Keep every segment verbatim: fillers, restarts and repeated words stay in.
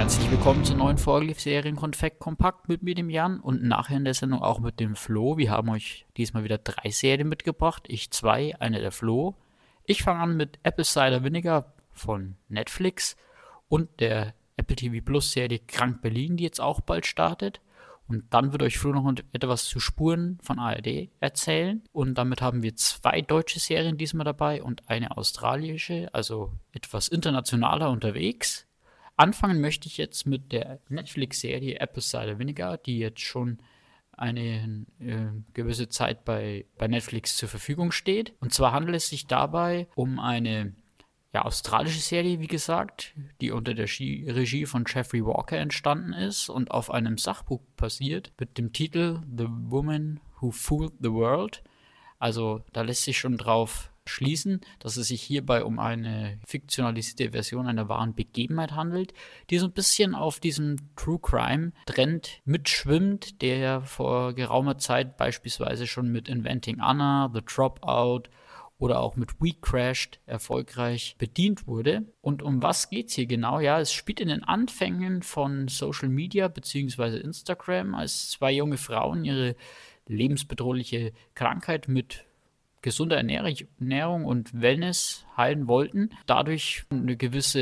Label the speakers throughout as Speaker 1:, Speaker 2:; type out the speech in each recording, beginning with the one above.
Speaker 1: Herzlich willkommen zur neuen Folge Serienkonfekt Kompakt mit mir, dem Jan, und nachher in der Sendung auch mit dem Flo. Wir haben euch diesmal wieder drei Serien mitgebracht. Ich zwei, eine der Flo. Ich fange an mit Apple Cider Vinegar von Netflix und der Apple T V Plus Serie Krank Berlin, die jetzt auch bald startet. Und dann wird euch Flo noch etwas zu Spuren von A R D erzählen. Und damit haben wir zwei deutsche Serien diesmal dabei und eine australische, also etwas internationaler unterwegs. Anfangen möchte ich jetzt mit der Netflix-Serie Apple Cider Vinegar, die jetzt schon eine äh, gewisse Zeit bei, bei Netflix zur Verfügung steht. Und zwar handelt es sich dabei um eine ja, australische Serie, wie gesagt, die unter der Sch- Regie von Jeffrey Walker entstanden ist und auf einem Sachbuch basiert mit dem Titel The Woman Who Fooled the World. Also da lässt sich schon drauf schließen, dass es sich hierbei um eine fiktionalisierte Version einer wahren Begebenheit handelt, die so ein bisschen auf diesem True Crime Trend mitschwimmt, der vor geraumer Zeit beispielsweise schon mit Inventing Anna, The Dropout oder auch mit We Crashed erfolgreich bedient wurde. Und um was geht's hier genau? Ja, es spielt in den Anfängen von Social Media bzw. Instagram, als zwei junge Frauen ihre lebensbedrohliche Krankheit mit gesunder Ernährung und Wellness heilen wollten, dadurch eine gewisse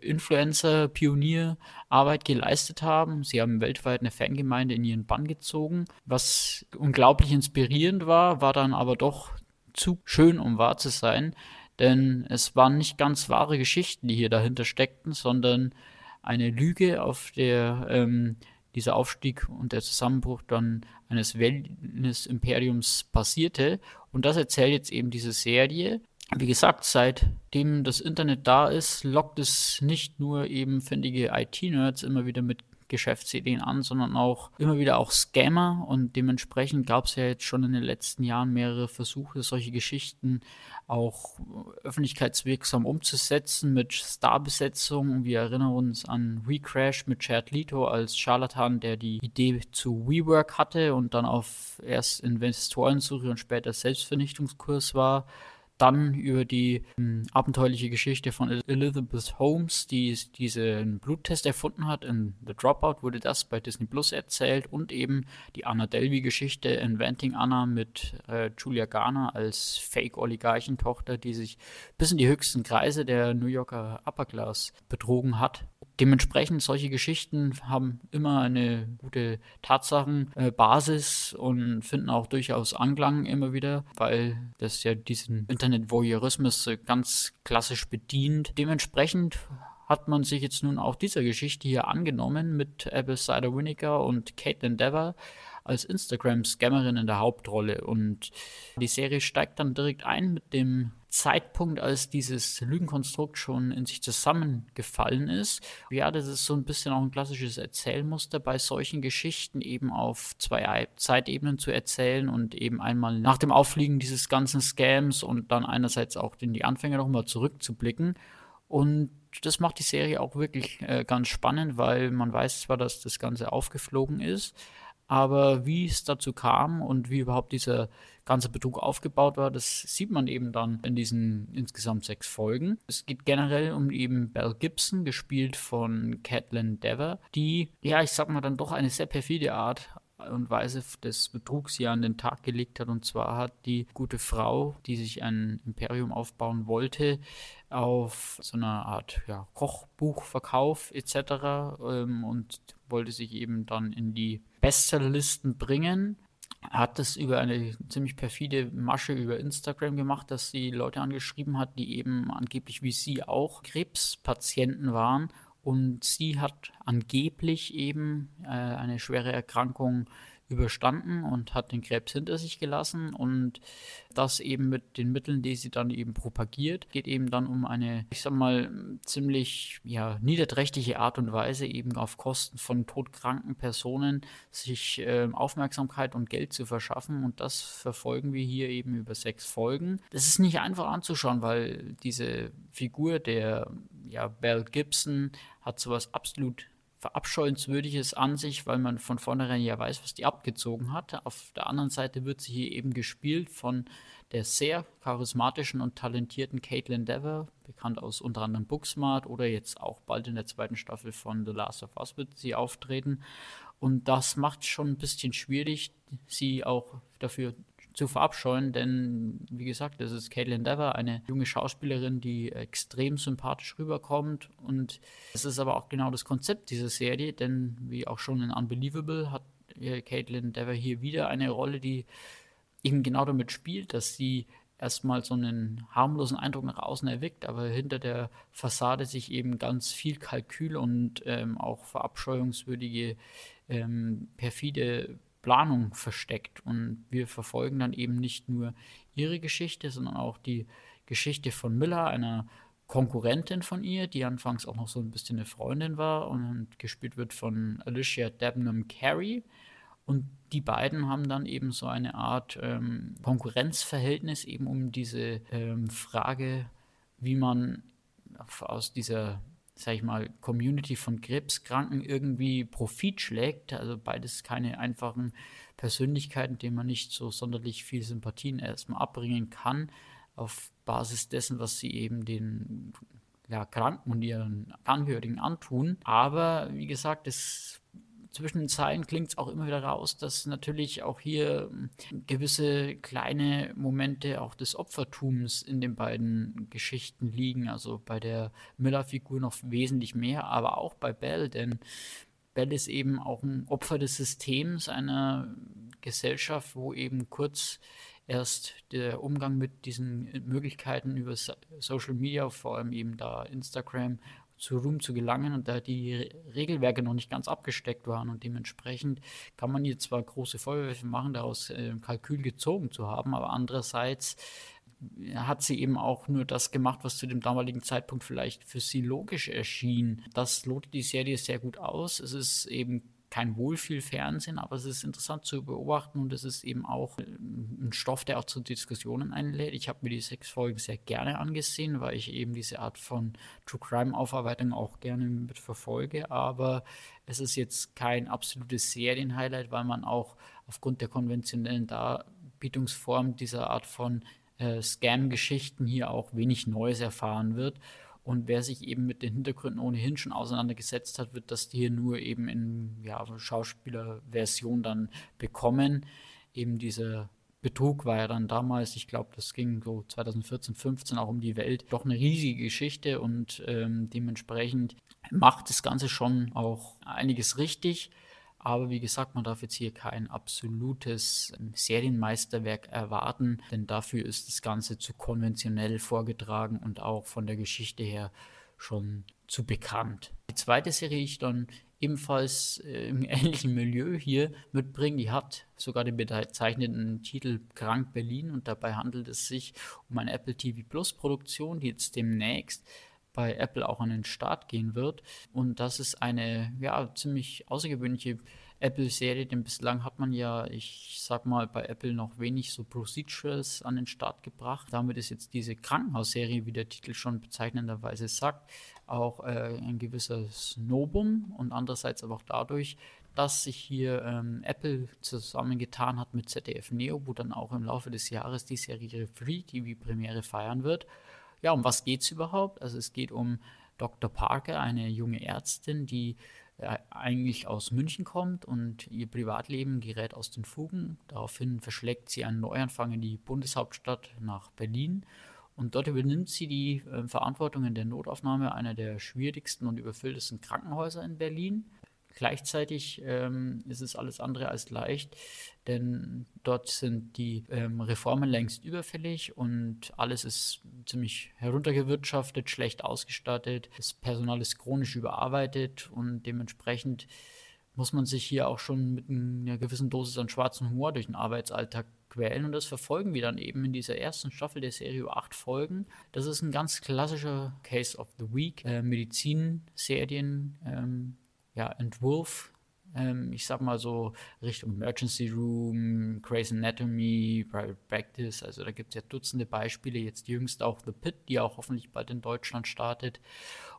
Speaker 1: Influencer-Pionierarbeit geleistet haben. Sie haben weltweit eine Fangemeinde in ihren Bann gezogen. Was unglaublich inspirierend war, war dann aber doch zu schön, um wahr zu sein, denn es waren nicht ganz wahre Geschichten, die hier dahinter steckten, sondern eine Lüge, auf der ähm, dieser Aufstieg und der Zusammenbruch dann eines Wellness-Imperiums basierte. Und das erzählt jetzt eben diese Serie. Wie gesagt, seitdem das Internet da ist, lockt es nicht nur eben findige I T-Nerds immer wieder mit Geschäftsideen an, sondern auch immer wieder auch Scammer, und dementsprechend gab es ja jetzt schon in den letzten Jahren mehrere Versuche, solche Geschichten auch öffentlichkeitswirksam umzusetzen mit Starbesetzungen. Wir erinnern uns an We Crash mit Jared Leto als Charlatan, der die Idee zu WeWork hatte und dann auf erst Investorensuche und später Selbstvernichtungskurs war. Dann über die ähm, abenteuerliche Geschichte von Elizabeth Holmes, die diesen Bluttest erfunden hat. In The Dropout wurde das bei Disney Plus erzählt, und eben die Anna Delvey-Geschichte Inventing Anna mit äh, Julia Garner als Fake-Oligarchentochter, die sich bis in die höchsten Kreise der New Yorker Upper Class betrogen hat. Dementsprechend, solche Geschichten haben immer eine gute Tatsachenbasis äh, und finden auch durchaus Anklang immer wieder, weil das ja diesen Internet-Voyeurismus äh, ganz klassisch bedient. Dementsprechend hat man sich jetzt nun auch dieser Geschichte hier angenommen mit Apple Cider Vinegar und Caitlin Dever als Instagram-Scammerin in der Hauptrolle. Und die Serie steigt dann direkt ein mit dem Zeitpunkt, als dieses Lügenkonstrukt schon in sich zusammengefallen ist. Ja, das ist so ein bisschen auch ein klassisches Erzählmuster bei solchen Geschichten, eben auf zwei Zeitebenen zu erzählen und eben einmal nach dem Auffliegen dieses ganzen Scams und dann einerseits auch in die Anfänge nochmal zurückzublicken. Und das macht die Serie auch wirklich äh, ganz spannend, weil man weiß zwar, dass das Ganze aufgeflogen ist, aber wie es dazu kam und wie überhaupt dieser ganze Betrug aufgebaut war, das sieht man eben dann in diesen insgesamt sechs Folgen. Es geht generell um eben Belle Gibson, gespielt von Caitlin Dever, die, ja, ich sag mal, dann doch eine sehr perfide Art und Weise des Betrugs hier an den Tag gelegt hat. Und zwar hat die gute Frau, die sich ein Imperium aufbauen wollte, auf so einer Art ja, Kochbuchverkauf et cetera ähm, und wollte sich eben dann in die Bestsellerlisten bringen. Hat das über eine ziemlich perfide Masche über Instagram gemacht, dass sie Leute angeschrieben hat, die eben angeblich wie sie auch Krebspatienten waren. Und sie hat angeblich eben äh, eine schwere Erkrankung überstanden und hat den Krebs hinter sich gelassen, und das eben mit den Mitteln, die sie dann eben propagiert, geht eben dann um eine, ich sag mal, ziemlich ja, niederträchtige Art und Weise, eben auf Kosten von todkranken Personen sich äh, Aufmerksamkeit und Geld zu verschaffen, und das verfolgen wir hier eben über sechs Folgen. Das ist nicht einfach anzuschauen, weil diese Figur der ja, Belle Gibson hat sowas absolut Verabscheuenswürdiges an sich, weil man von vornherein ja weiß, was die abgezogen hat. Auf der anderen Seite wird sie hier eben gespielt von der sehr charismatischen und talentierten Caitlin Dever, bekannt aus unter anderem Booksmart oder jetzt auch bald in der zweiten Staffel von The Last of Us wird sie auftreten. Und das macht es schon ein bisschen schwierig, sie auch dafür zu verabscheuen, denn wie gesagt, das ist Caitlin Dever, eine junge Schauspielerin, die extrem sympathisch rüberkommt, und es ist aber auch genau das Konzept dieser Serie, denn wie auch schon in Unbelievable hat äh, Caitlin Dever hier wieder eine Rolle, die eben genau damit spielt, dass sie erstmal so einen harmlosen Eindruck nach außen erweckt, aber hinter der Fassade sich eben ganz viel Kalkül und ähm, auch verabscheuungswürdige, ähm, perfide Planung versteckt. Und wir verfolgen dann eben nicht nur ihre Geschichte, sondern auch die Geschichte von Miller, einer Konkurrentin von ihr, die anfangs auch noch so ein bisschen eine Freundin war und gespielt wird von Alicia Debnam Carey. Und die beiden haben dann eben so eine Art ähm, Konkurrenzverhältnis eben um diese ähm, Frage, wie man aus dieser, sag ich mal, Community von Krebskranken irgendwie Profit schlägt. Also beides keine einfachen Persönlichkeiten, denen man nicht so sonderlich viel Sympathien erstmal abbringen kann, auf Basis dessen, was sie eben den ja, Kranken und ihren Angehörigen antun. Aber wie gesagt, es zwischen den Zeilen klingt es auch immer wieder raus, dass natürlich auch hier gewisse kleine Momente auch des Opfertums in den beiden Geschichten liegen. Also bei der Miller-Figur noch wesentlich mehr, aber auch bei Belle, denn Belle ist eben auch ein Opfer des Systems, einer Gesellschaft, wo eben kurz erst der Umgang mit diesen Möglichkeiten über So- Social Media, vor allem eben da Instagram, zu Ruhm zu gelangen, und da die Re- Regelwerke noch nicht ganz abgesteckt waren, und dementsprechend kann man hier zwar große Vorwürfe machen, daraus äh, Kalkül gezogen zu haben, aber andererseits hat sie eben auch nur das gemacht, was zu dem damaligen Zeitpunkt vielleicht für sie logisch erschien. Das lotet die Serie sehr gut aus. Es ist eben kein Wohlfühl-Fernsehen, aber es ist interessant zu beobachten, und es ist eben auch äh, ein Stoff, der auch zu Diskussionen einlädt. Ich habe mir die sechs Folgen sehr gerne angesehen, weil ich eben diese Art von True Crime-Aufarbeitung auch gerne mit verfolge, aber es ist jetzt kein absolutes Serienhighlight, weil man auch aufgrund der konventionellen Darbietungsform dieser Art von äh, Scam-Geschichten hier auch wenig Neues erfahren wird. Und wer sich eben mit den Hintergründen ohnehin schon auseinandergesetzt hat, wird das hier nur eben in ja, Schauspielerversion dann bekommen. Eben dieser Betrug war ja dann damals, ich glaube, das ging so zwanzig vierzehn, fünfzehn auch um die Welt, doch eine riesige Geschichte, und ähm, dementsprechend macht das Ganze schon auch einiges richtig. Aber wie gesagt, man darf jetzt hier kein absolutes ähm, Serienmeisterwerk erwarten, denn dafür ist das Ganze zu konventionell vorgetragen und auch von der Geschichte her schon zu bekannt. Die zweite Serie, die ich dann ebenfalls äh, im ähnlichen Milieu hier mitbringe, die hat sogar den bezeichneten Titel Krank Berlin, und dabei handelt es sich um eine Apple T V Plus Produktion, die jetzt demnächst bei Apple auch an den Start gehen wird. Und das ist eine ja, ziemlich außergewöhnliche Apple-Serie, denn bislang hat man ja, ich sag mal, bei Apple noch wenig so Procedurals an den Start gebracht. Damit ist jetzt diese Krankenhausserie, wie der Titel schon bezeichnenderweise sagt, auch äh, ein gewisses Novum, und andererseits aber auch dadurch, dass sich hier ähm, Apple zusammengetan hat mit Z D F Neo, wo dann auch im Laufe des Jahres die Serie ihre Free-T V-Premiere feiern wird. Ja, um was geht es überhaupt? Also es geht um Doktor Parker, eine junge Ärztin, die äh, eigentlich aus München kommt, und ihr Privatleben gerät aus den Fugen. Daraufhin verschlägt sie einen Neuanfang in die Bundeshauptstadt nach Berlin, und dort übernimmt sie die äh, Verantwortung in der Notaufnahme einer der schwierigsten und überfülltesten Krankenhäuser in Berlin. Gleichzeitig ähm, ist es alles andere als leicht, denn dort sind die ähm, Reformen längst überfällig, und alles ist ziemlich heruntergewirtschaftet, schlecht ausgestattet. Das Personal ist chronisch überarbeitet, und dementsprechend muss man sich hier auch schon mit einer gewissen Dosis an schwarzem Humor durch den Arbeitsalltag quälen, und das verfolgen wir dann eben in dieser ersten Staffel der Serie über acht Folgen. Das ist ein ganz klassischer Case of the Week, äh, Medizinserien, ähm, ja, Entwurf, ähm, ich sag mal so Richtung Emergency Room, Grey's Anatomy, Private Practice, also da gibt es ja Dutzende Beispiele, jetzt jüngst auch The Pitt, die auch hoffentlich bald in Deutschland startet.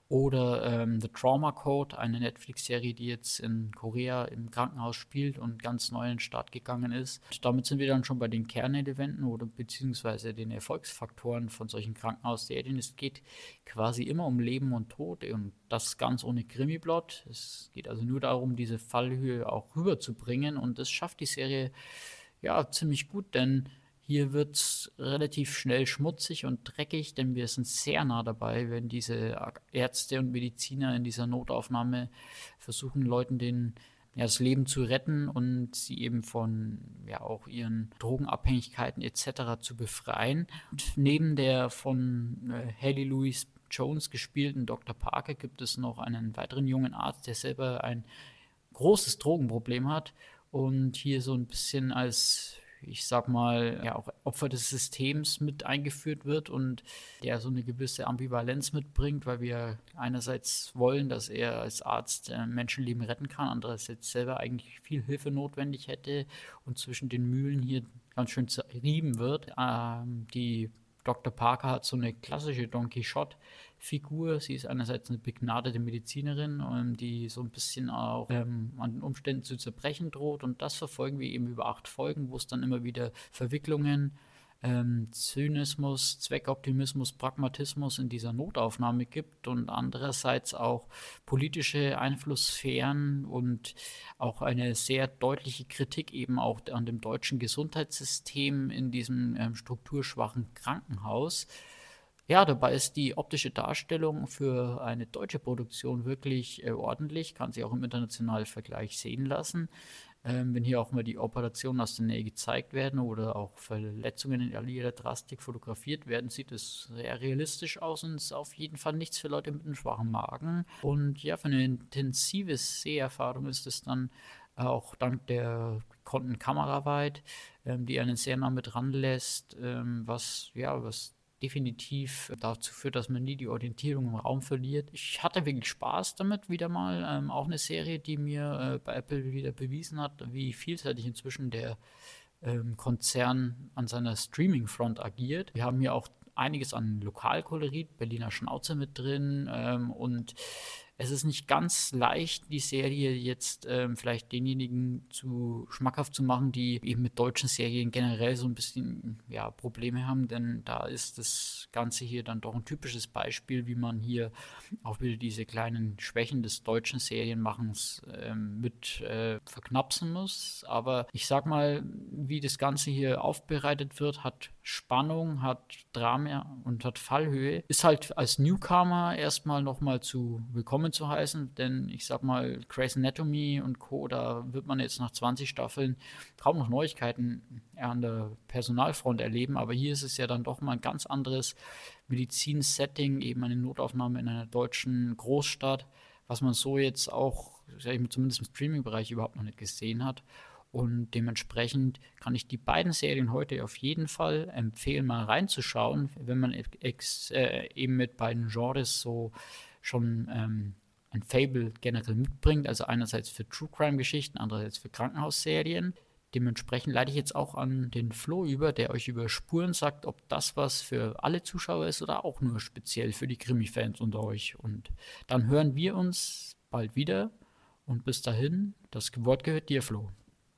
Speaker 1: Oder ähm, The Trauma Code, eine Netflix-Serie, die jetzt in Korea im Krankenhaus spielt und ganz neu in den Start gegangen ist. Und damit sind wir dann schon bei den Kernelementen oder beziehungsweise den Erfolgsfaktoren von solchen Krankenhausserien. Es geht quasi immer um Leben und Tod und das ganz ohne Krimi-Plot. Es geht also nur darum, diese Fallhöhe auch rüberzubringen und das schafft die Serie ja ziemlich gut, denn hier wird es relativ schnell schmutzig und dreckig, denn wir sind sehr nah dabei, wenn diese Ärzte und Mediziner in dieser Notaufnahme versuchen, Leuten den, ja, das Leben zu retten und sie eben von ja, auch ihren Drogenabhängigkeiten et cetera zu befreien. Und neben der von äh, Haley Louise Jones gespielten Doktor Parker gibt es noch einen weiteren jungen Arzt, der selber ein großes Drogenproblem hat und hier so ein bisschen als, ich sag mal, ja auch Opfer des Systems mit eingeführt wird und der so eine gewisse Ambivalenz mitbringt, weil wir einerseits wollen, dass er als Arzt äh, Menschenleben retten kann, andererseits selber eigentlich viel Hilfe notwendig hätte und zwischen den Mühlen hier ganz schön zerrieben wird. Ähm, die Doktor Parker hat so eine klassische Don Quixote-Figur. Sie ist einerseits eine begnadete Medizinerin, ähm, die so ein bisschen auch ähm, an den Umständen zu zerbrechen droht. Und das verfolgen wir eben über acht Folgen, wo es dann immer wieder Verwicklungen, ähm, Zynismus, Zweckoptimismus, Pragmatismus in dieser Notaufnahme gibt und andererseits auch politische Einflusssphären und auch eine sehr deutliche Kritik eben auch an dem deutschen Gesundheitssystem in diesem ähm, strukturschwachen Krankenhaus. Ja, dabei ist die optische Darstellung für eine deutsche Produktion wirklich äh, ordentlich, kann sich auch im internationalen Vergleich sehen lassen. Ähm, wenn hier auch mal die Operationen aus der Nähe gezeigt werden oder auch Verletzungen in all ihrer Drastik fotografiert werden, sieht es sehr realistisch aus und ist auf jeden Fall nichts für Leute mit einem schwachen Magen. Und ja, für eine intensive Seherfahrung ist es dann auch dank der gekonnten Kameraarbeit, ähm, die einen sehr nah mit ranlässt, ähm, was, ja, was definitiv dazu führt, dass man nie die Orientierung im Raum verliert. Ich hatte wirklich Spaß damit, wieder mal. Ähm, auch eine Serie, die mir äh, bei Apple wieder bewiesen hat, wie vielseitig inzwischen der ähm, Konzern an seiner Streaming-Front agiert. Wir haben hier auch einiges an Lokalkolorit, Berliner Schnauze mit drin ähm, und es ist nicht ganz leicht, die Serie jetzt ähm, vielleicht denjenigen zu schmackhaft zu machen, die eben mit deutschen Serien generell so ein bisschen ja, Probleme haben, denn da ist das Ganze hier dann doch ein typisches Beispiel, wie man hier auch wieder diese kleinen Schwächen des deutschen Serienmachens ähm, mit äh, verknapsen muss. Aber ich sag mal, wie das Ganze hier aufbereitet wird, hat Spannung, hat Drama und hat Fallhöhe. Ist halt als Newcomer erstmal nochmal zu willkommen zu heißen, denn ich sag mal, Grey's Anatomy und Co., da wird man jetzt nach zwanzig Staffeln kaum noch Neuigkeiten an der Personalfront erleben, aber hier ist es ja dann doch mal ein ganz anderes Medizin-Setting, eben eine Notaufnahme in einer deutschen Großstadt, was man so jetzt auch, sag ich mal, zumindest im Streaming-Bereich überhaupt noch nicht gesehen hat. Und dementsprechend kann ich die beiden Serien heute auf jeden Fall empfehlen, mal reinzuschauen, wenn man ex, äh, eben mit beiden Genres so schon ähm, ein Fable generell mitbringt. Also einerseits für True Crime-Geschichten, andererseits für Krankenhausserien. Dementsprechend leite ich jetzt auch an den Flo über, der euch über Spuren sagt, ob das was für alle Zuschauer ist oder auch nur speziell für die Krimi-Fans unter euch. Und dann hören wir uns bald wieder. Und bis dahin, das Wort gehört dir, Flo.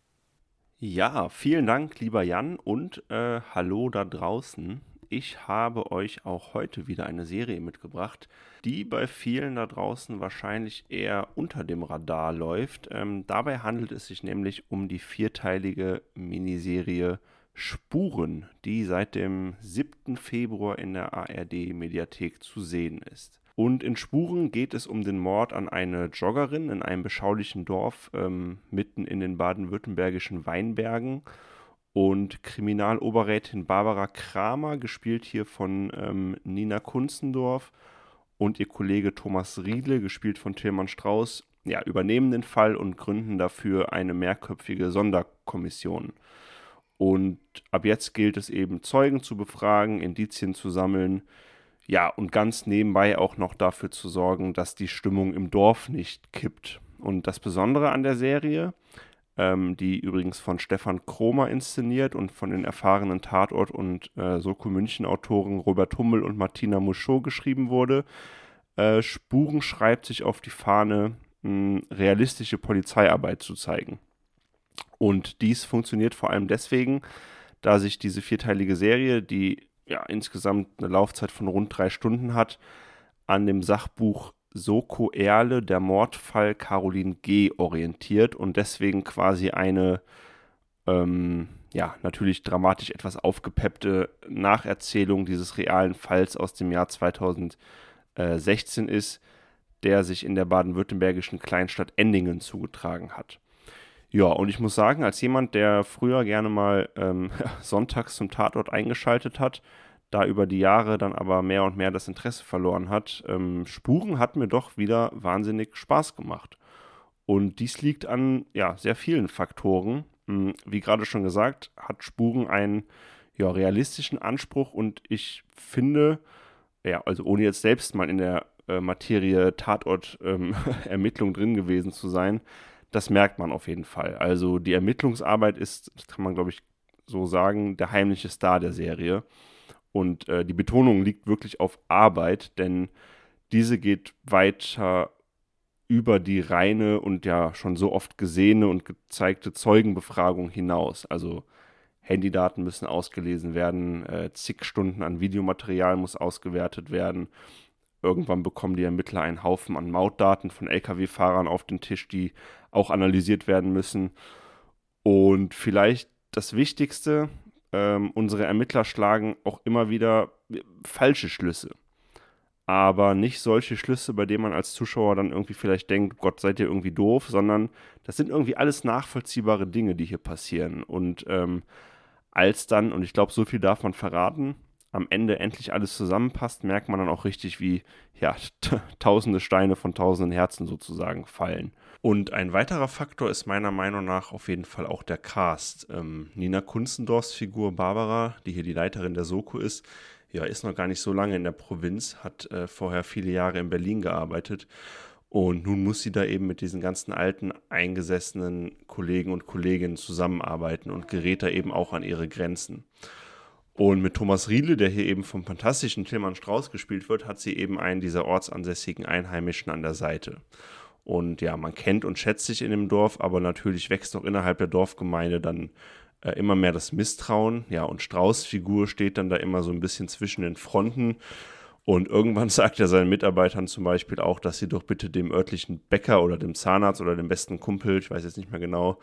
Speaker 2: Ja, vielen Dank, lieber Jan, und äh, hallo da draußen. Ich habe euch auch heute wieder eine Serie mitgebracht, die bei vielen da draußen wahrscheinlich eher unter dem Radar läuft. Ähm, dabei handelt es sich nämlich um die vierteilige Miniserie Spuren, die seit dem siebten Februar in der A R D-Mediathek zu sehen ist. Und in Spuren geht es um den Mord an eine Joggerin in einem beschaulichen Dorf ähm, mitten in den baden-württembergischen Weinbergen. Und Kriminaloberrätin Barbara Kramer, gespielt hier von ähm, Nina Kunzendorf, und ihr Kollege Thomas Riedle, gespielt von Tilman Strauß, ja, übernehmen den Fall und gründen dafür eine mehrköpfige Sonderkommission. Und ab jetzt gilt es eben, Zeugen zu befragen, Indizien zu sammeln, ja, und ganz nebenbei auch noch dafür zu sorgen, dass die Stimmung im Dorf nicht kippt. Und das Besondere an der Serie, ähm, die übrigens von Stefan Kromer inszeniert und von den erfahrenen Tatort- und äh, Soko München-Autoren Robert Hummel und Martina Muschot geschrieben wurde, Äh, Spuren schreibt sich auf die Fahne, mh, realistische Polizeiarbeit zu zeigen. Und dies funktioniert vor allem deswegen, da sich diese vierteilige Serie, die ja insgesamt eine Laufzeit von rund drei Stunden hat, an dem Sachbuch Soko Erle, der Mordfall Caroline G. orientiert und deswegen quasi eine, ähm, ja, natürlich dramatisch etwas aufgepeppte Nacherzählung dieses realen Falls aus dem Jahr zweitausendsechzehn ist, der sich in der baden-württembergischen Kleinstadt Endingen zugetragen hat. Ja, und ich muss sagen, als jemand, der früher gerne mal ähm, sonntags zum Tatort eingeschaltet hat, da über die Jahre dann aber mehr und mehr das Interesse verloren hat, ähm, Spuren hat mir doch wieder wahnsinnig Spaß gemacht. Und dies liegt an ja, sehr vielen Faktoren. Hm, wie gerade schon gesagt, hat Spuren einen ja, realistischen Anspruch und ich finde, ja, also ohne jetzt selbst mal in der äh, Materie Tatort-Ermittlung ähm, drin gewesen zu sein, das merkt man auf jeden Fall. Also die Ermittlungsarbeit ist, das kann man glaube ich so sagen, der heimliche Star der Serie. Und äh, die Betonung liegt wirklich auf Arbeit, denn diese geht weiter über die reine und ja schon so oft gesehene und gezeigte Zeugenbefragung hinaus. Also Handydaten müssen ausgelesen werden, äh, zig Stunden an Videomaterial muss ausgewertet werden. Irgendwann bekommen die Ermittler einen Haufen an Mautdaten von L K W-Fahrern auf den Tisch, die auch analysiert werden müssen. Und vielleicht das Wichtigste, ähm, unsere Ermittler schlagen auch immer wieder falsche Schlüsse. Aber nicht solche Schlüsse, bei denen man als Zuschauer dann irgendwie vielleicht denkt, Gott, seid ihr irgendwie doof, sondern das sind irgendwie alles nachvollziehbare Dinge, die hier passieren. Und ähm, als dann, und ich glaube, so viel darf man verraten, am Ende endlich alles zusammenpasst, merkt man dann auch richtig, wie ja, t- tausende Steine von tausenden Herzen sozusagen fallen. Und ein weiterer Faktor ist meiner Meinung nach auf jeden Fall auch der Cast. Ähm, Nina Kunstendorfs Figur Barbara, die hier die Leiterin der Soko ist, ja, ist noch gar nicht so lange in der Provinz, hat äh, vorher viele Jahre in Berlin gearbeitet und nun muss sie da eben mit diesen ganzen alten, eingesessenen Kollegen und Kolleginnen zusammenarbeiten und gerät da eben auch an ihre Grenzen. Und mit Thomas Riedle, der hier eben vom fantastischen Tilman Strauß gespielt wird, hat sie eben einen dieser ortsansässigen Einheimischen an der Seite. Und ja, man kennt und schätzt sich in dem Dorf, aber natürlich wächst auch innerhalb der Dorfgemeinde dann äh, immer mehr das Misstrauen. Ja, und Strauß' Figur steht dann da immer so ein bisschen zwischen den Fronten. Und irgendwann sagt er seinen Mitarbeitern zum Beispiel auch, dass sie doch bitte dem örtlichen Bäcker oder dem Zahnarzt oder dem besten Kumpel, ich weiß jetzt nicht mehr genau,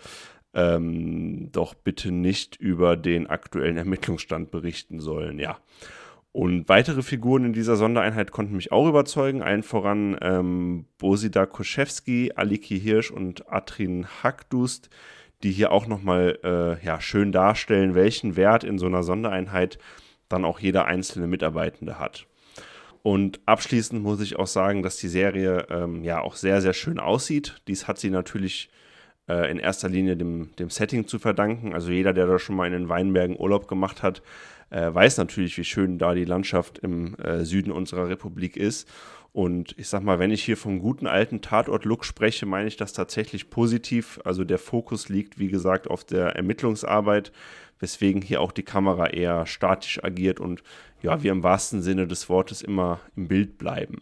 Speaker 2: ähm, doch bitte nicht über den aktuellen Ermittlungsstand berichten sollen, ja. Und weitere Figuren in dieser Sondereinheit konnten mich auch überzeugen, allen voran ähm, Bosida Koszewski, Aliki Hirsch und Atrin Hakdust, die hier auch nochmal äh, ja, schön darstellen, welchen Wert in so einer Sondereinheit dann auch jeder einzelne Mitarbeitende hat. Und abschließend muss ich auch sagen, dass die Serie ähm, ja auch sehr, sehr schön aussieht. Dies hat sie natürlich äh, in erster Linie dem, dem Setting zu verdanken. Also jeder, der da schon mal in den Weinbergen Urlaub gemacht hat, äh, weiß natürlich, wie schön da die Landschaft im äh, Süden unserer Republik ist. Und ich sag mal, wenn ich hier vom guten alten Tatort-Look spreche, meine ich das tatsächlich positiv. Also der Fokus liegt, wie gesagt, auf der Ermittlungsarbeit, weswegen hier auch die Kamera eher statisch agiert und ja, wir im wahrsten Sinne des Wortes immer im Bild bleiben.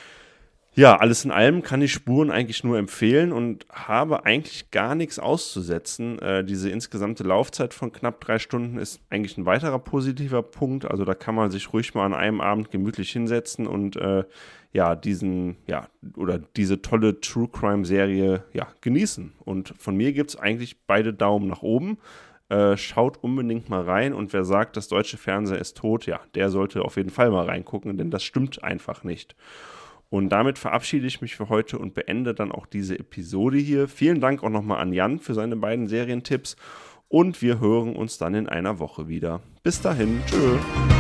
Speaker 2: Ja, alles in allem kann ich Spuren eigentlich nur empfehlen und habe eigentlich gar nichts auszusetzen. Äh, diese insgesamte Laufzeit von knapp drei Stunden ist eigentlich ein weiterer positiver Punkt. Also da kann man sich ruhig mal an einem Abend gemütlich hinsetzen und äh, ja, diesen, ja, oder diese tolle True Crime Serie ja, genießen. Und von mir gibt es eigentlich beide Daumen nach oben. Äh, schaut unbedingt mal rein und wer sagt, das deutsche Fernsehen ist tot, ja, der sollte auf jeden Fall mal reingucken, denn das stimmt einfach nicht. Und damit verabschiede ich mich für heute und beende dann auch diese Episode hier. Vielen Dank auch nochmal an Jan für seine beiden Serientipps und wir hören uns dann in einer Woche wieder. Bis dahin, tschö.